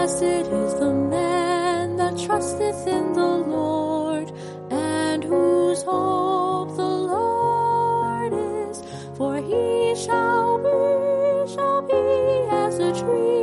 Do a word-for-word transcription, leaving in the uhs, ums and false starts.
Blessed is the man that trusteth in the Lord, and whose hope the Lord is. For he shall be, shall be as a tree